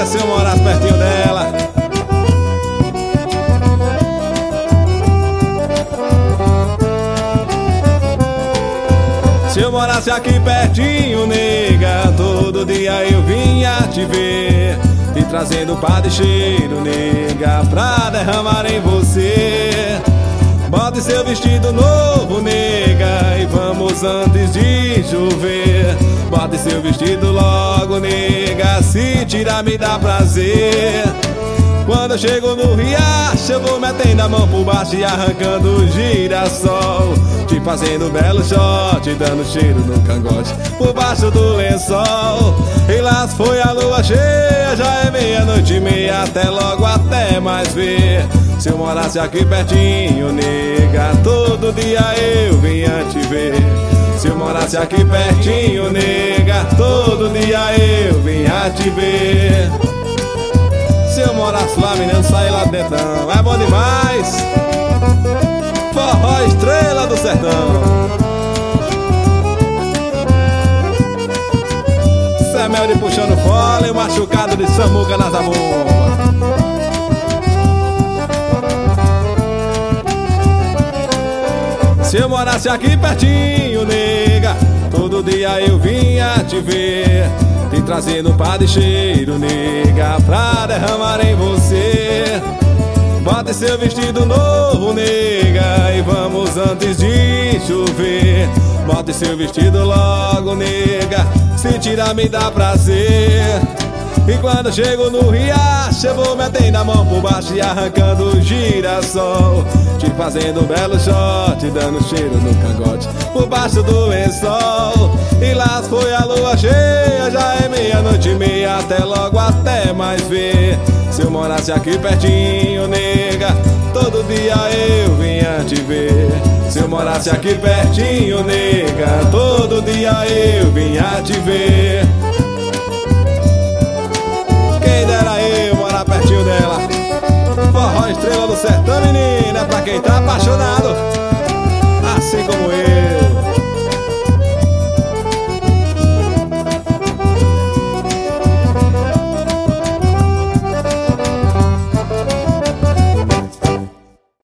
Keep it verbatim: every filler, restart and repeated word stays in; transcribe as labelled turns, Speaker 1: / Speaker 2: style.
Speaker 1: é se eu morasse pertinho dela. Se eu morasse aqui pertinho, nega, todo dia eu vinha te ver, te trazendo pá de cheiro, nega, pra derramar em você. Bote seu vestido novo, nega, e vamos antes de chover. Bote seu vestido logo, nega, se tirar me dá prazer. Quando eu chego no riacho, eu vou metendo a mão por baixo e arrancando o girassol, te fazendo um belo shot, dando cheiro no cangote por baixo do lençol. E lá se foi a lua cheia, já é meia-noite e meia, até logo, até mais ver. Se eu morasse aqui pertinho, nega, todo dia eu vinha te ver. Se eu morasse aqui pertinho, nega, todo dia eu vinha te ver. Se eu morasse lá, menino, sair lá dentro, é bom demais. Forró estrela do sertão. Semel de puxando fole, o machucado de Samuca na zabumba. Se eu morasse aqui pertinho, nega, todo dia eu vinha te ver, te trazendo pá de cheiro, nega, pra derramar em você. Bote seu vestido novo, nega, e vamos antes de chover. Bote seu vestido logo, nega, se tirar me dá prazer. E quando eu chego no riacho, eu vou metendo a mão por baixo e arrancando o girassol, te fazendo um belo shot, dando cheiro no cangote por baixo do lençol. E lá foi a lua cheia, já é meia-noite e meia, até logo, até mais ver. Se eu morasse aqui pertinho, nega, todo dia eu vinha te ver. Se eu morasse aqui pertinho, nega, todo dia eu vinha te ver. Quem dera eu morar pertinho dela. Forró estrela do sertão, menina, pra quem tá apaixonado, assim como eu.